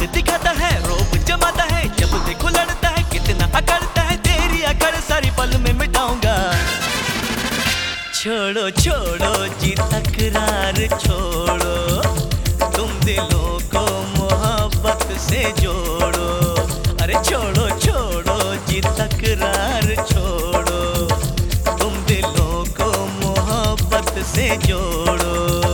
औकात दिखाता है, रोब जमाता है, जब देखो लड़ता है, कितना अकड़ता है, तेरी अकड़ सारी पल में मिटाऊंगा। छोड़ो छोड़ो जी तकरार छोड़ो, तुम दिलों को मोहब्बत से जोड़ो। अरे छोड़ो छोड़ो जी तकरार छोड़ो, तुम दिलों को मोहब्बत से जोड़ो।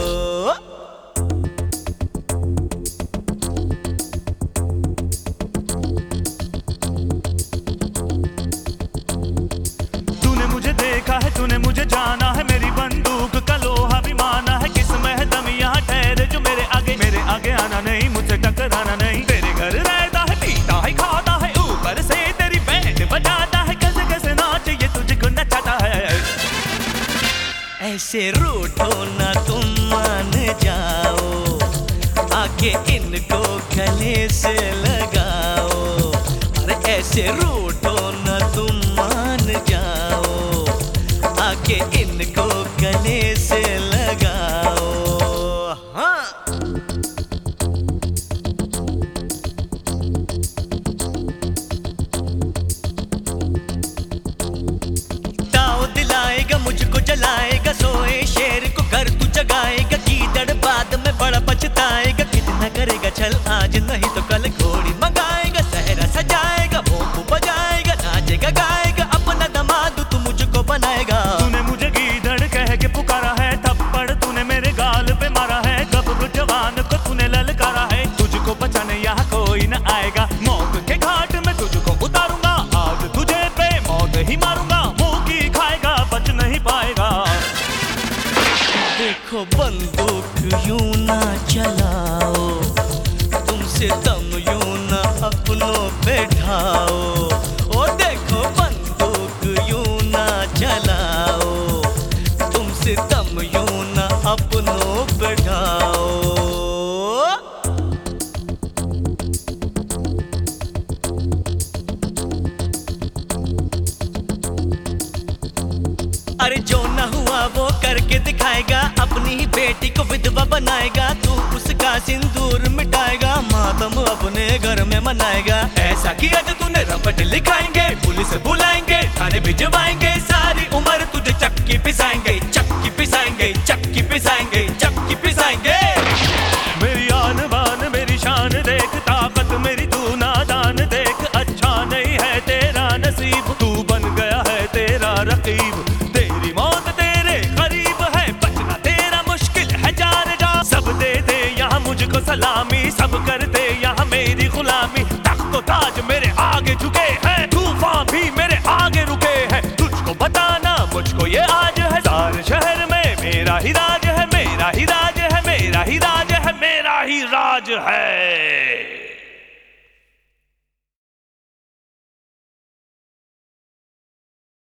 तूने मुझे देखा है, तूने मुझे जाना है, मेरी बंदूक का लोहा भी माना है। किस में है दम यहाँ ठहरे जो मेरे आगे आना नहीं, मुझसे टकराना नहीं। तेरे घर रहता है, पीता है, खाता है, ऊपर से तेरी बैंड बजाता है। कैसे कैसे नाच ये तुझको नचाता है। ऐसे रूठो ना तुम मान जाओ, आके इनको गले से लगाओ। अरे ऐसे रूठो ना तुम मान जाओ, आके इनको गले से लगाओ। हाँ ताव दिलाएगा, मुझको जलाएगा, सोए शेर को कर तू जगाएगा। कीदड़ बाद में बड़ा पछताएगा, कितना करेगा छल आज नहीं तो कल। घोड़ी मंगाएगा, सहरा सजाएगा, भोंपू बजाएगा, नाचेगा गाएगा, अपना दमाद तू मुझको बनाएगा। तूने मुझे गीदड़ कह के पुकारा है, थप्पड़ तूने मेरे गाल पे मारा है। गबरू जवान को तूने ललकारा है, तुझको बचाने यहाँ कोई न आएगा। मौत के घाट में तुझको उतारूंगा, आज तुझे पे मौत ही मारूंगा। मुंह की खाएगा, बच नहीं पाएगा। देखो बंदूक यूं ना चलाओ, तुमसे दम यूं ना अपनों पे ढाओ। ओ देखो बंदूक यूं ना चलाओ, तुमसे दम यूं ना अपनों पे ढाओ। अरे जो ना हुआ वो करके दिखाएगा, अपनी ही बेटी को विधवा बनाएगा। तू उसका सिंदूर मिटाएगा, मातम अपने घर में मनाएगा। ऐसा किया जो तूने रपट लिखाएंगे, पुलिस बुलाएंगे, थाने भिजवाएंगे। सारी उम्र तुझे चक्की पिसाएंगे, चक्की पिसाएंगे, चक्की पिसाएंगे, चक्की पिसाएंगे। मेरी आन बान मेरी शान देख, ताकत मेरी तू नादान देख। अच्छा नहीं है तेरा नसीब, तू बन गया है तेरा रकीब। तेरी मौत तेरे करीब है, बचना तेरा मुश्किल है। जा रे जा, सब दे दे यहाँ मुझको सलामी, सब कर दे यहाँ मेरी गुलामी। तख्त ताज मेरे आगे झुके हैं, तूफान भी मेरे आगे रुके हैं। तुझको बताना मुझको ये आज है, सारे शहर में मेरा ही राज है, मेरा ही राज है, मेरा ही राज है, मेरा ही राज है।